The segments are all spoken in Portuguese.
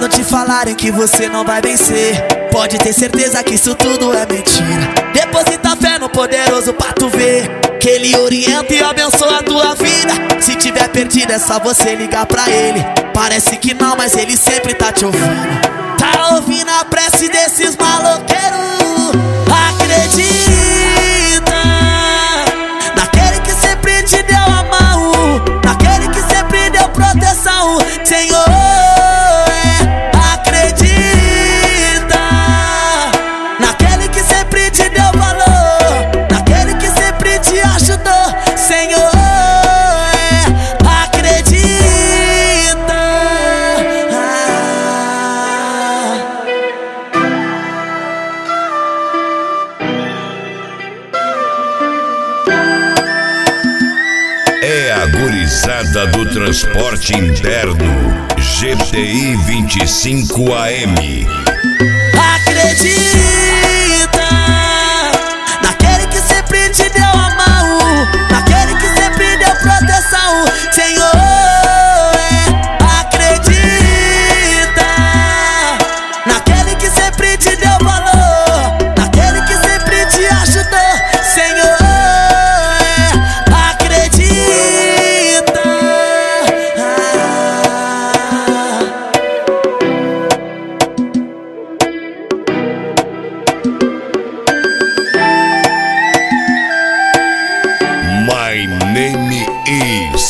Quando te falarem que você não vai vencer, pode ter certeza que isso tudo é mentira. Deposita fé no poderoso pra tu ver que ele orienta e abençoa a tua vida. Se tiver perdido é só você ligar pra ele. Parece que não, mas ele sempre tá te ouvindo. Tá ouvindo a prece desses maloqueiros? Acredita naquele que sempre te deu a mão, naquele que sempre deu proteção, Senhor. É a gurizada do transporte interno GTI 25 AM. Acredita naquele que sempre te deu a mão, naquele que sempre deu proteção, Senhor. Acredita naquele que sempre te deu valor, naquele que sempre te ajudou, Senhor. My name is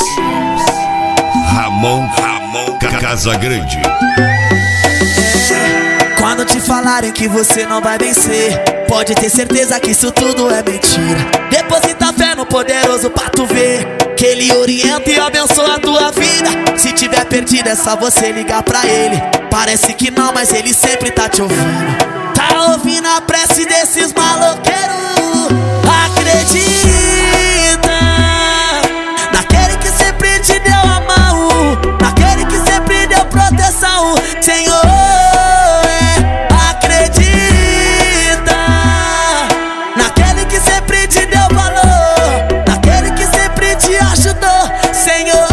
Ramon Casagrande. Quando te falarem que você não vai vencer, pode ter certeza que isso tudo é mentira. Deposita fé no poderoso pra tu ver que ele orienta e abençoa a tua vida. Se tiver perdido é só você ligar pra ele. Parece que não, mas ele sempre tá te ouvindo. Tá ouvindo a prece desses maloqueiros? Acredita naquele que sempre te deu a mão, naquele que sempre deu proteção, Senhor. Acredita naquele que sempre te deu valor, naquele que sempre te ajudou, Senhor.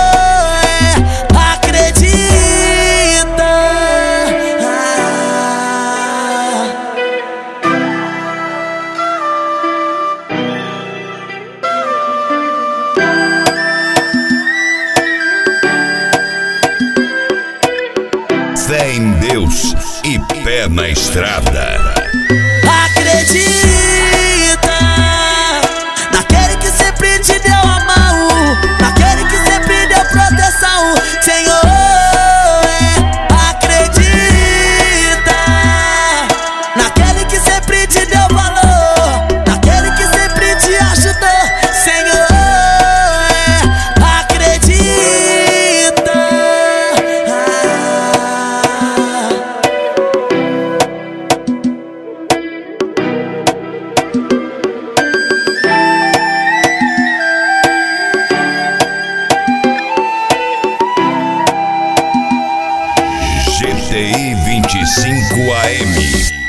Fé em Deus e pé na estrada. Acredita naquele que sempre te deu a mão, naquele que sempre deu proteção, Senhor. Acredita naquele que sempre te deu valor, naquele que sempre te ajudou, Senhor. GTI 25 AM.